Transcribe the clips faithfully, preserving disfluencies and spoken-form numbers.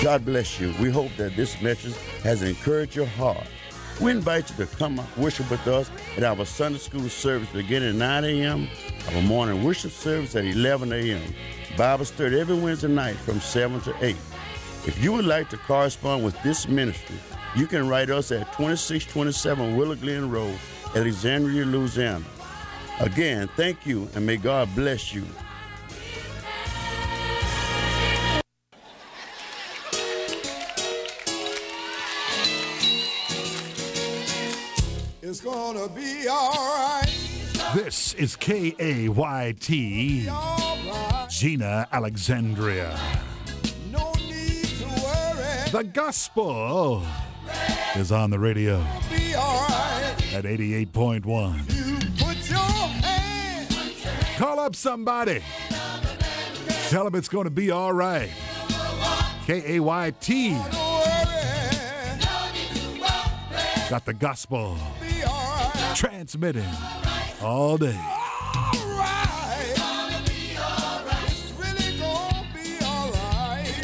God bless you. We hope that this message has encouraged your heart. We invite you to come worship with us at our Sunday school service beginning at nine a.m., our morning worship service at eleven a.m., Bible study every Wednesday night from seven to eight. If you would like to correspond with this ministry, you can write us at twenty-six twenty-seven Willow Glen Road, Alexandria, Louisiana. Again, thank you, and may God bless you. It's gonna be all right. This is K A Y T, Right. Gina, Alexandria. No need to worry. The gospel is on the radio Be all right. at eighty-eight point one. You put your hand. Call up somebody. Tell them it's going to be all right. K A Y T. Don't worry. Got the gospel Be all right. transmitting all day. All right. It's really gonna be all right.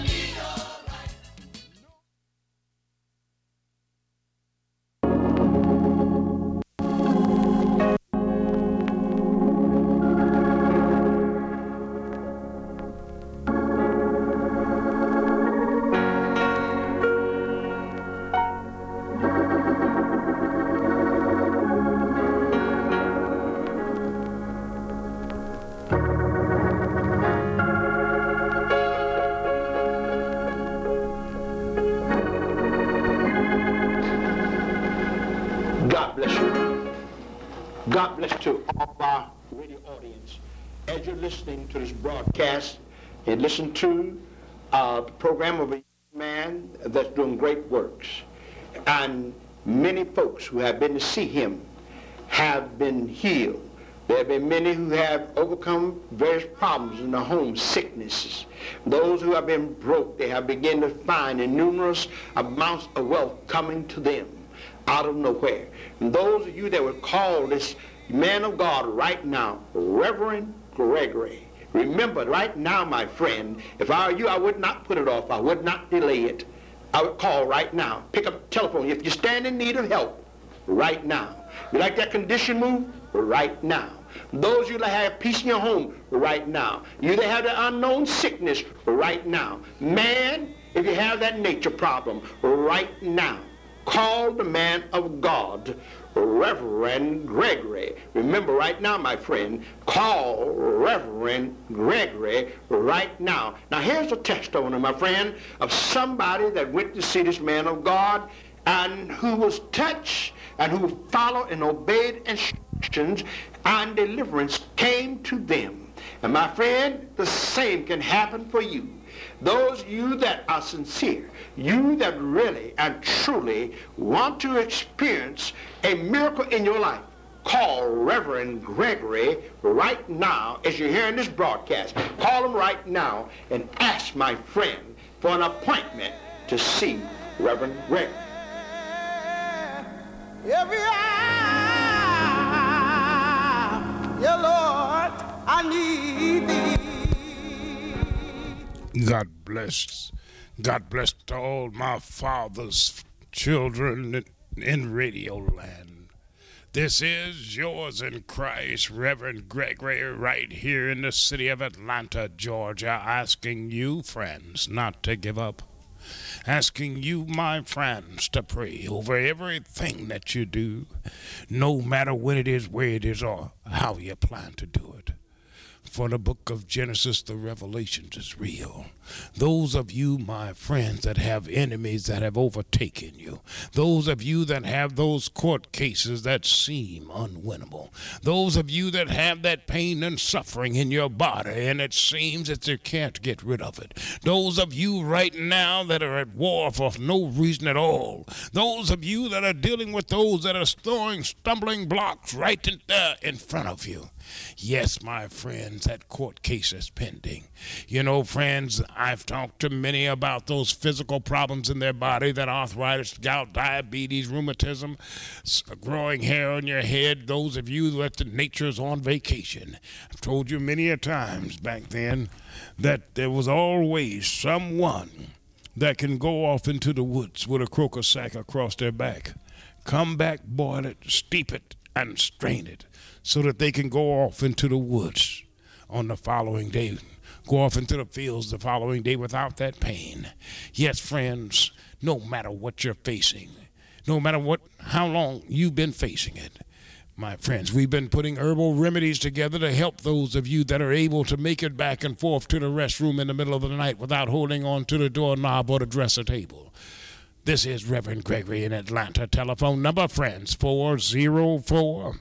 God bless you. God bless to all of our radio audience. As you're listening to this broadcast and listen to uh, the program of a man that's doing great works, and many folks who have been to see him have been healed. There have been many who have overcome various problems in their home, sicknesses. Those who have been broke, they have begun to find numerous amounts of wealth coming to them out of nowhere. And those of you that would call this man of God right now, Reverend Gregory, remember right now, my friend, if I were you, I would not put it off. I would not delay it. I would call right now. Pick up the telephone. If you stand in need of help, right now. You like that condition moved? Right now. Those of you that have peace in your home, right now. You that have the unknown sickness, right now. Man, if you have that nature problem, right now. Call the man of God, Reverend Gregory. Remember right now, my friend, call Reverend Gregory right now. Now here's a testimony, my friend, of somebody that went to see this man of God and who was touched and who followed and obeyed instructions, and deliverance came to them. And my friend, the same can happen for you. Those of you that are sincere, you that really and truly want to experience a miracle in your life, call Reverend Gregory right now as you're hearing this broadcast. Call him right now and ask my friend for an appointment to see Reverend Gregory. Every hour, yeah, Lord, I need thee. God bless. God bless to all my father's children in, in radio land. This is yours in Christ, Reverend Gregory, right here in the city of Atlanta, Georgia, asking you, friends, not to give up. Asking you, my friends, to pray over everything that you do, no matter when it is, where it is, or how you plan to do it. For the book of Genesis, the Revelations is real. Those of you, my friends, that have enemies that have overtaken you, those of you that have those court cases that seem unwinnable, those of you that have that pain and suffering in your body and it seems that you can't get rid of it, those of you right now that are at war for no reason at all, those of you that are dealing with those that are throwing stumbling blocks right in there in front of you. Yes, my friends, that court case is pending. You know, friends, I've talked to many about those physical problems in their body, that arthritis, gout, diabetes, rheumatism, growing hair on your head, those of you that the nature's on vacation. I've told you many a times back then that there was always someone that can go off into the woods with a croaker sack across their back, come back, boil it, steep it, and strain it so that they can go off into the woods on the following day, go off into the fields the following day without that pain. Yes, friends, no matter what you're facing, no matter what, how long you've been facing it, my friends, we've been putting herbal remedies together to help those of you that are able to make it back and forth to the restroom in the middle of the night without holding on to the doorknob or the dresser table. This is Reverend Gregory in Atlanta. Telephone number, friends, four oh four,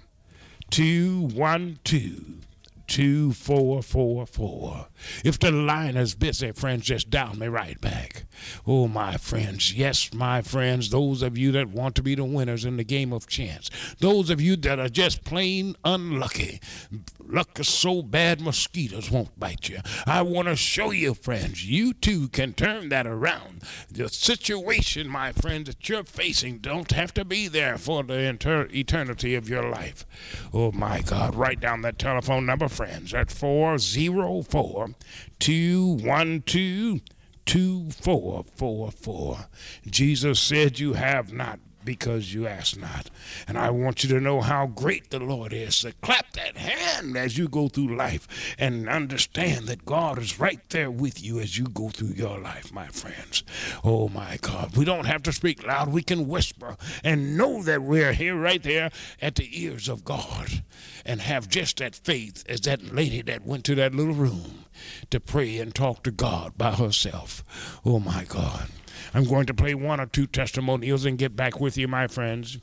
two one two, two four four four. If the line is busy, friends, just dial me right back. Oh, my friends, yes, my friends, those of you that want to be the winners in the game of chance, those of you that are just plain unlucky, luck is so bad mosquitoes won't bite you. I want to show you, friends, you too can turn that around. The situation, my friends, that you're facing don't have to be there for the inter- eternity of your life. Oh, my God, write down that telephone number, friends, at four oh four, two one two, two four four four. Jesus said you have not because you ask not. And I want you to know how great the Lord is. So clap that hand as you go through life and understand that God is right there with you as you go through your life, my friends. Oh, my God. We don't have to speak loud. We can whisper and know that we're here right there at the ears of God and have just that faith as that lady that went to that little room to pray and talk to God by herself. Oh, my God. I'm going to play one or two testimonials and get back with you, my friends.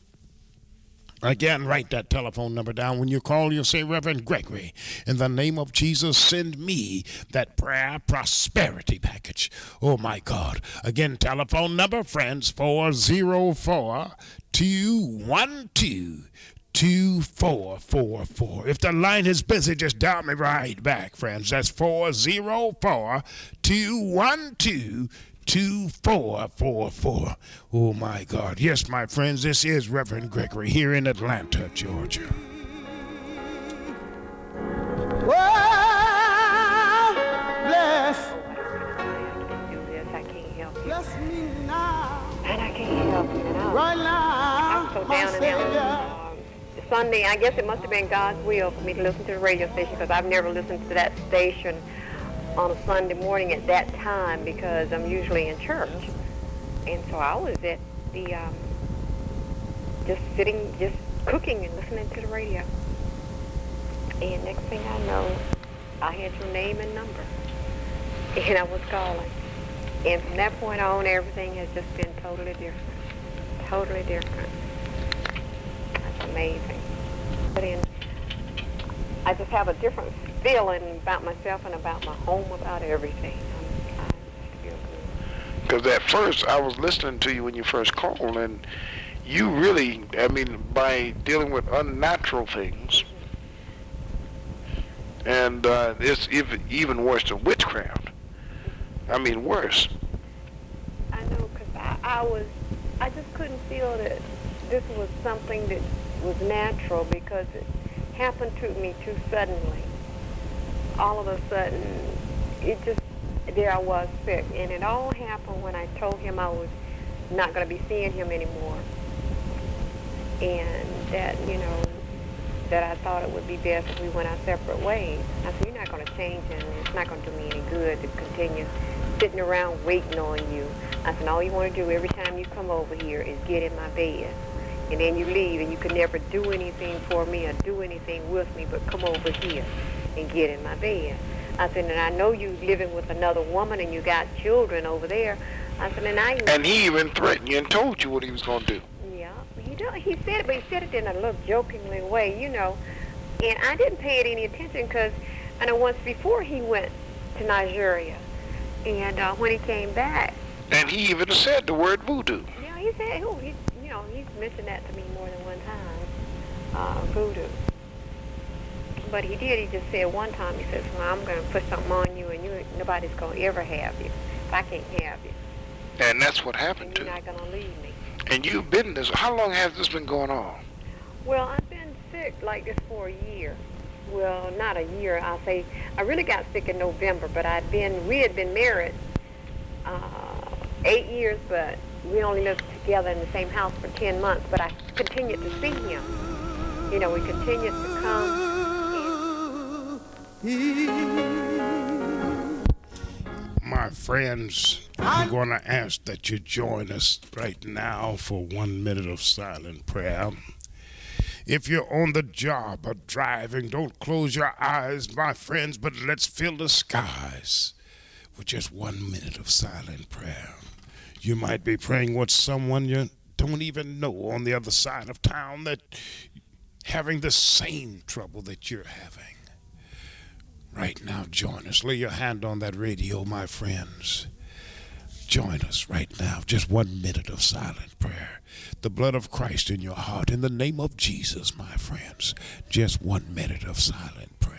Again, write that telephone number down. When you call, you'll say, Reverend Gregory, in the name of Jesus, send me that prayer prosperity package. Oh, my God. Again, telephone number, friends, four oh four, two one two, two four four four. If the line is busy, just dial me right back, friends. That's four oh four, two one two, two four four four. Oh, my God. Yes, my friends, this is Reverend Gregory here in Atlanta, Georgia. Well, bless, Do this, I can't help you. bless me now, And I can't help you. And I, right now, I'm so my down and out. Savior. Um, Sunday, I guess it must have been God's will for me to listen to the radio station because I've never listened to that station on a Sunday morning at that time because I'm usually in church. And so I was at the, um, just sitting, just cooking and listening to the radio. And next thing I know, I had your name and number. And I was calling. And from that point on, everything has just been totally different. Totally different. That's amazing. But then I just have a different feeling about myself and about my home, about everything. I'm, I just feel good. Because at first I was listening to you when you first called, and you really, I mean, by dealing with unnatural things, and uh, it's even, even worse than witchcraft. I mean, worse. I know, because I, I was, I just couldn't feel that this was something that was natural because it happened to me too suddenly. All of a sudden, it just, there I was sick. And it all happened when I told him I was not going to be seeing him anymore. And that, you know, that I thought it would be best if we went our separate ways. I said, you're not going to change, and it's not going to do me any good to continue sitting around waiting on you. I said, all you want to do every time you come over here is get in my bed. And then you leave, and you can never do anything for me or do anything with me but come over here and get in my bed. I said, and I know you living with another woman and you got children over there. I said, and I... And he even threatened you and told you what he was going to do. Yeah, he, do, he said it, but he said it in a little jokingly way, you know. And I didn't pay it any attention because I know once before he went to Nigeria. And uh, when he came back... And he even said the word voodoo. Yeah, he said, oh, he, you know, he's mentioned that to me more than one time, uh, voodoo. But he did, he just said one time, he says, well, I'm going to put something on you and you, nobody's going to ever have you. If I can't have you. And that's what happened And to you're you. not going to leave me. And you've been this, how long has this been going on? Well, I've been sick like this for a year. Well, not a year, I'll say. I really got sick in November, but I'd been, we had been married uh, eight years, but we only lived together in the same house for ten months, but I continued to see him. You know, we continued to come. My friends, I'm going to ask that you join us right now for one minute of silent prayer. If you're on the job or driving, don't close your eyes, my friends, but let's fill the skies with just one minute of silent prayer. You might be praying with someone you don't even know on the other side of town that having the same trouble that you're having. Right now, join us. Lay your hand on that radio, my friends. Join us right now. Just one minute of silent prayer. The blood of Christ in your heart. In the name of Jesus, my friends. Just one minute of silent prayer.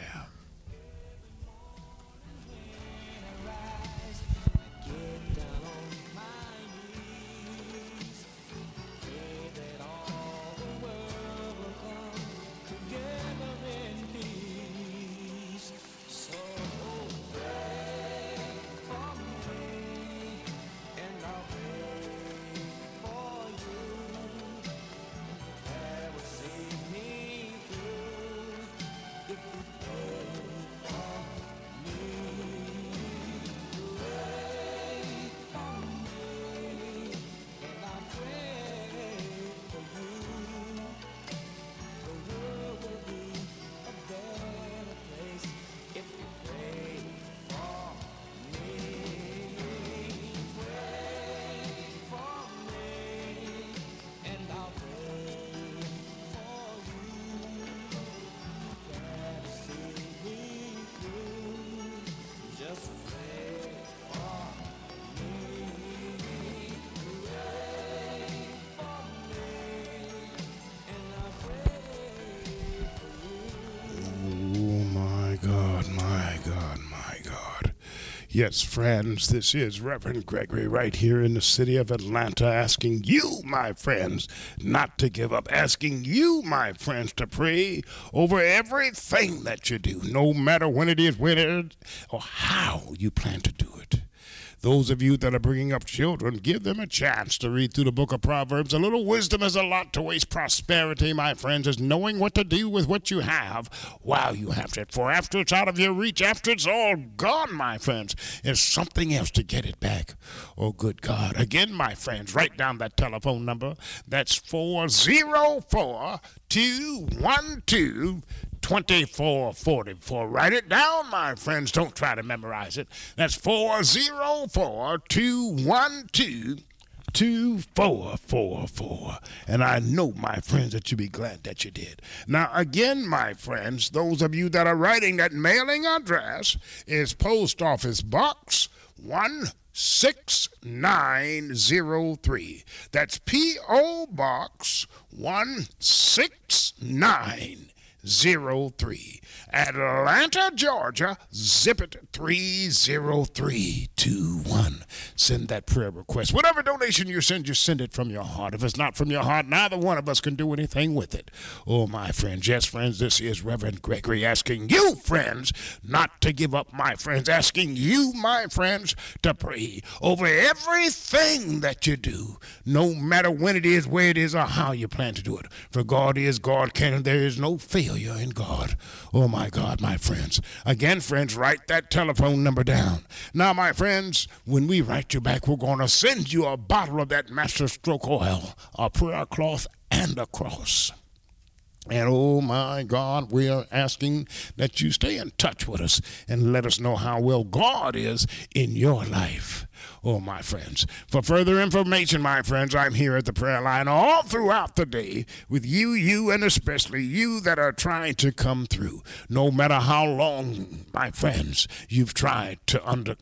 Yes, friends, this is Reverend Gregory right here in the city of Atlanta asking you, my friends, not to give up, asking you, my friends, to pray over everything that you do, no matter when it is, when it is, or how you plan to do it. Those of you that are bringing up children, give them a chance to read through the book of Proverbs. A little wisdom is a lot to waste. Prosperity, my friends, is knowing what to do with what you have while you have it. For after it's out of your reach, after it's all gone, my friends, is something else to get it back. Oh, good God. Again, my friends, write down that telephone number. That's four oh four, two one two, twenty-four forty-four. Write it down, my friends. Don't try to memorize it. That's four oh four, two one two, two four four four. And I know, my friends, that you'll be glad that you did. Now, again, my friends, those of you that are writing, that mailing address is Post Office Box one six nine zero three. That's P O Box one six nine zero three. Atlanta, Georgia, zip it three zero three two one. Send that prayer request. Whatever donation you send, just send it from your heart. If it's not from your heart, neither one of us can do anything with it. Oh, my friends, yes, friends, this is Reverend Gregory asking you, friends, not to give up, my friends, asking you, my friends, to pray over everything that you do, no matter when it is, where it is, or how you plan to do it. For God is, God can, and there is no failure in God. Oh, my God, my friends. Again, friends, write that telephone number down. Now, my friends, when we write you back, we're going to send you a bottle of that Master Stroke oil, a prayer cloth, and a cross. And oh my God, we are asking that you stay in touch with us and let us know how well God is in your life. Oh, my friends. For further information, my friends, I'm here at the prayer line all throughout the day with you, you, and especially you that are trying to come through. No matter how long, my friends, you've tried to under.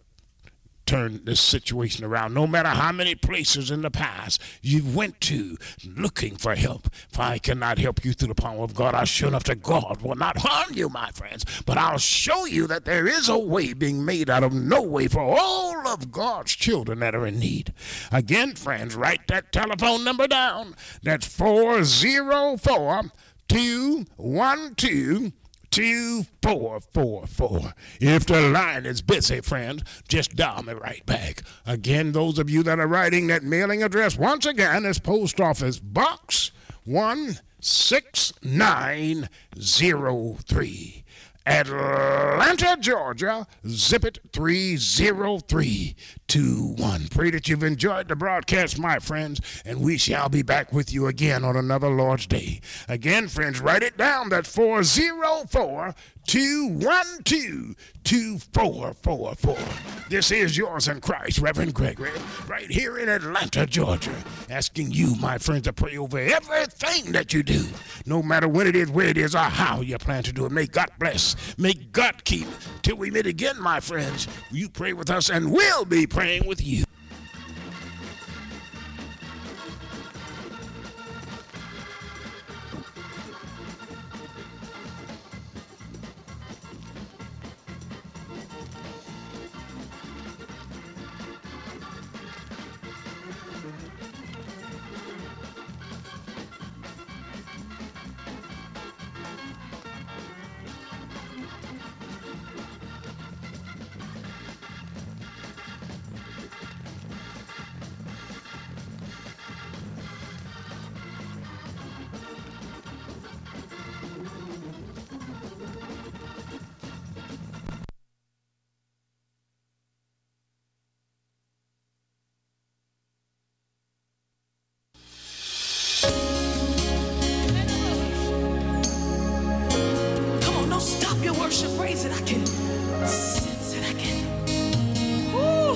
turn this situation around. No matter how many places in the past you went to looking for help. If I cannot help you through the power of God, I sure enough that God will not harm you, my friends. But I'll show you that there is a way being made out of no way for all of God's children that are in need. Again, friends, write that telephone number down. That's four oh four, two one two, two four four four. If the line is busy, friends, just dial me right back. Again, those of you that are writing, that mailing address once again is Post Office Box one six nine zero three. Atlanta, Georgia, zip it three zero three two one. Pray that you've enjoyed the broadcast, my friends, and we shall be back with you again on another Lord's Day. Again, friends, write it down. That's four zero four two one two two four four four. This is yours in Christ, Reverend Gregory, right here in Atlanta, Georgia, asking you, my friends, to pray over everything that you do, no matter when it is, where it is, or how you plan to do it. May God bless. May God keep. Till we meet again, my friends, you pray with us and we'll be praying with you. Praise it, I can sense it, I can. Woo.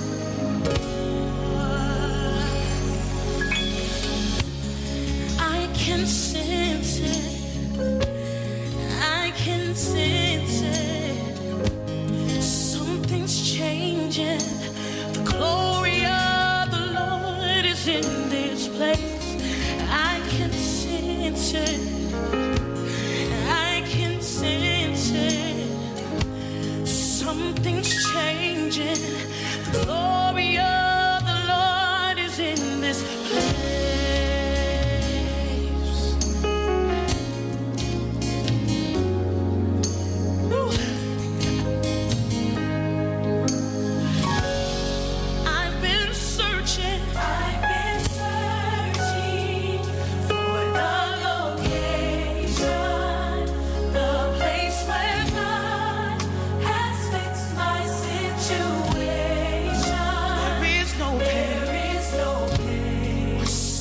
I can sense it. I can sense it. Something's changing. The glory of the Lord is in this place. I can sense it. Something's changing. The glory of the Lord is in this place. Woo. I've been searching. I've been searching for the location, the place where God has fixed my situation. There is no pain. There is no pain.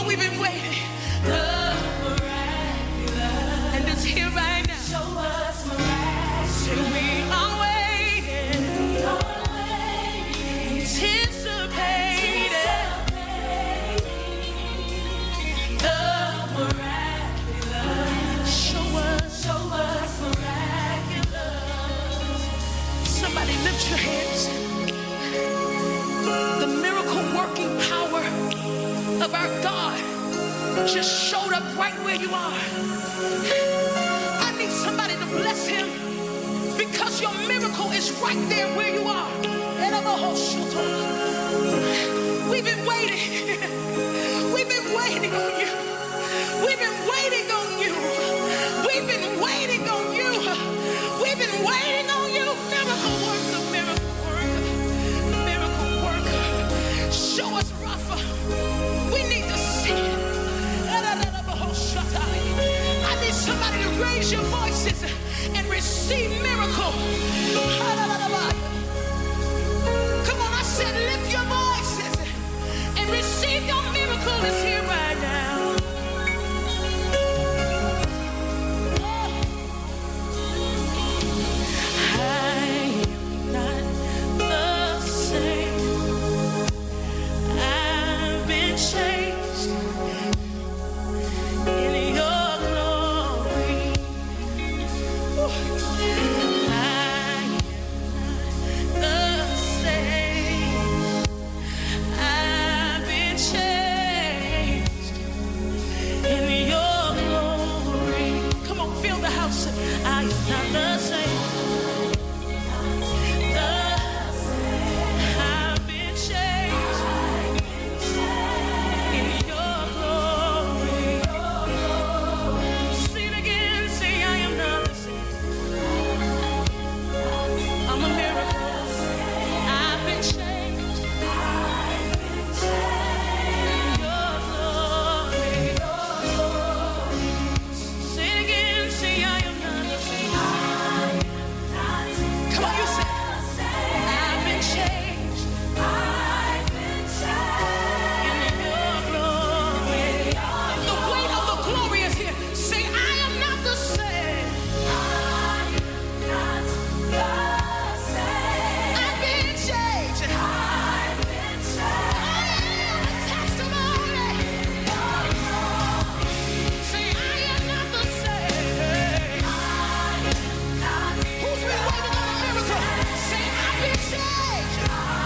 we've been waiting. The miraculous. And it's here right now. Show us miraculous. Say we are waiting. We are waiting. Anticipating. The miraculous. Show us. Show us miraculous. Somebody lift your hands. The miracle working power of our God just showed up right where you are. I need somebody to bless him because your miracle is right there where you are. We've been waiting. We've been waiting on you. We've been waiting on you. We've been waiting on you. We've been waiting on you. Miracle worker, miracle worker, miracle worker. Show us, Rapha. We need to see it. I need somebody to raise your voices and receive miracle. Come on, I said lift your voices and receive your miracle is here right now. I am not the same. I've been changed in your glory. I am not the same. I've been changed in your glory. Come on, feel the house. I am not the same. I've been changed in your glory. Sing it again, say I am not the same. I'm a miracle. I've been changed in your glory. Say it again, say I am not the same. Come on, you say. I've been changed in your glory. The weight of the glory is here. Say, I am not the same. I've been changed. I am a testimony. Say, I am not the same. Who's been waiting on a miracle? Say, I've been changed.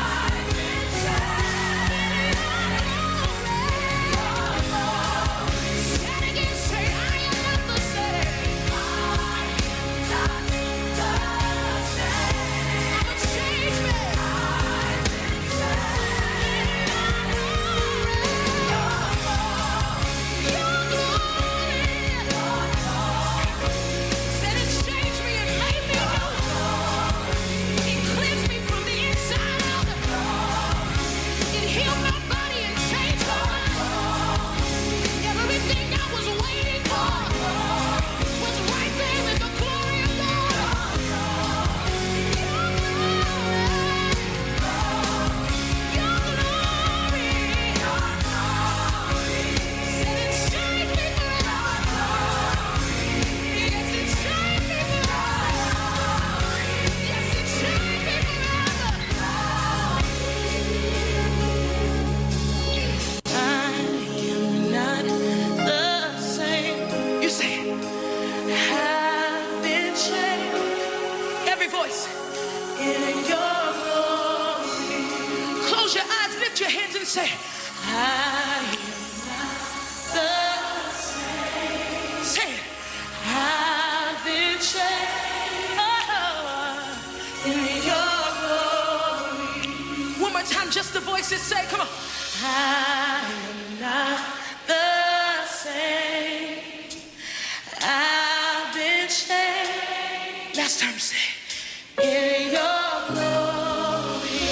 Say it again, say, I am not the same. I'm a changed man. Your glory. Said it changed me and made me new. It cleansed me from the inside out. It healed my body and changed my life. Everything I was waiting for was right there in the glory of God. Your glory. Said it changed me forever. Yes, it changed me forever. Yes, it changed me forever. I am not the same. You say, have been changed. Every voice in your glory. Close your eyes, lift your hands, and say, I am not the same. Say it. I've been changed oh, in your glory. One more time, just the voices say, come on. I am not the same. I've been changed. Last time, say, in your glory.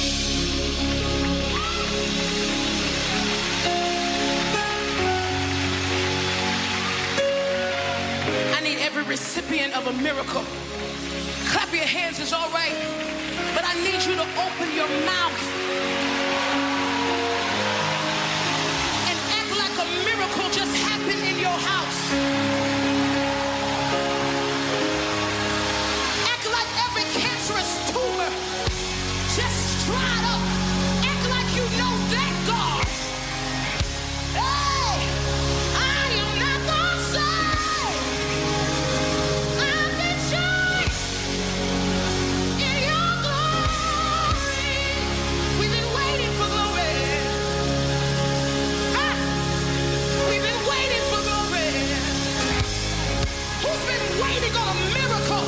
I need every recipient of a miracle. Clap your hands is all right, but I need you to open your mouth and act like a your house. Act like every cancerous tumor just dried up. Act like you know that God. Hey, I am not gonna say I've been joined in your glory. We've been waiting for glory. Ah, we've been waiting for glory. Who's been waiting on a miracle?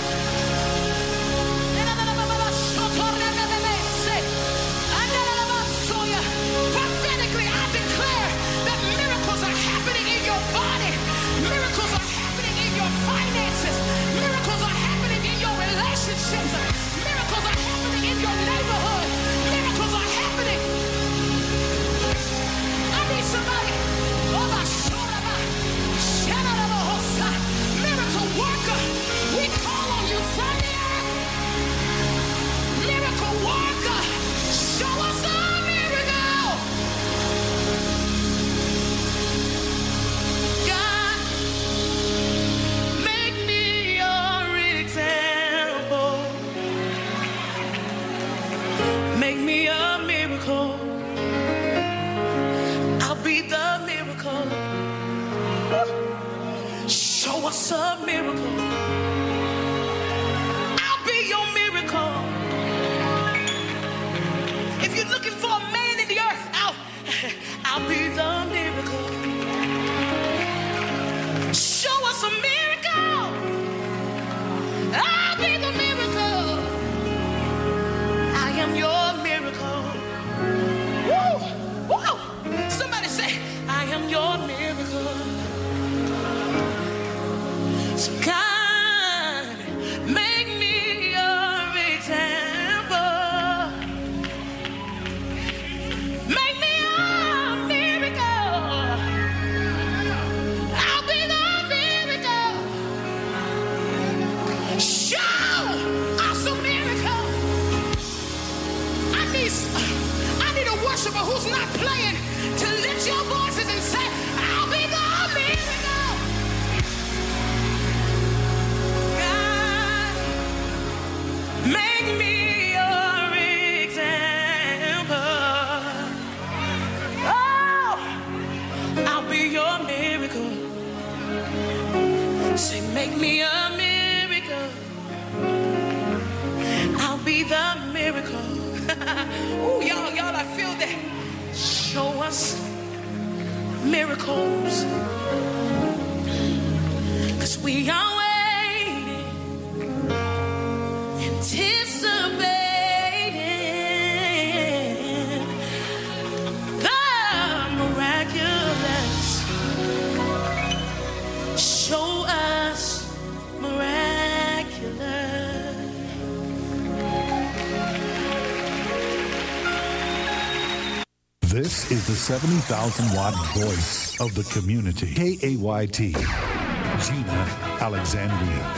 Prophetically, I declare that miracles are happening in your body. Miracles are happening in your finances. Miracles are happening in your relationships. Miracles are happening in your neighborhood. Miracles are happening. I need somebody. Oh, my shoraba, shanaraba hosa, miracle worker. We call on you from the earth. Miracle worker. Show us a miracle. God, make me your example. Make me a miracle. I'll be the miracle. Show us a miracle. I'll be your miracle. If you're looking for a man in the earth, I'll, I'll be the miracle. Show us a miracle. I'll be the miracle. I am your miracle. Woo! Woo! Somebody say, I am your miracle. So God, make me your example. Make me a miracle. I'll be the miracle. Show us a miracle. I need, I need a worshiper who's not playing to lift your voices and say, I'll be the miracle. God, make me your example. Oh, I'll be your miracle. Say, make me a miracle. I'll be the miracle. Ooh, y'all, y'all, I feel that. Show us miracles. 'Cause we are waiting, anticipating the miraculous. Show us miraculous. This is the seventy thousand watt voice of the community. K A Y T, Gina Alexandria.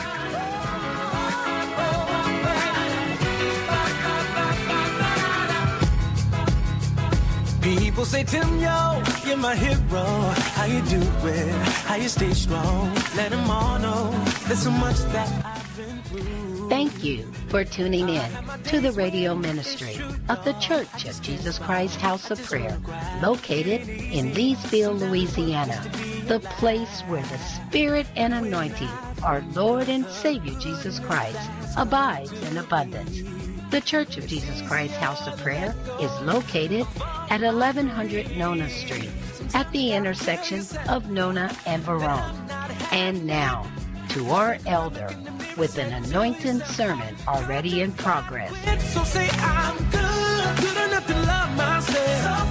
People say, Tim, yo, you're my hero. How you do it? How you stay strong? Let them all know there's so much that I've been through. Thank you for tuning in to the radio ministry of the Church of Jesus Christ House of Prayer, located in Leesville, Louisiana, the place where the Spirit and anointing of our Lord and Savior Jesus Christ abides in abundance. The Church of Jesus Christ House of Prayer is located at eleven hundred Nona Street, at the intersection of Nona and Verone. And now, to our elder, with an anointed sermon already in progress. So say I'm good, good enough to love myself.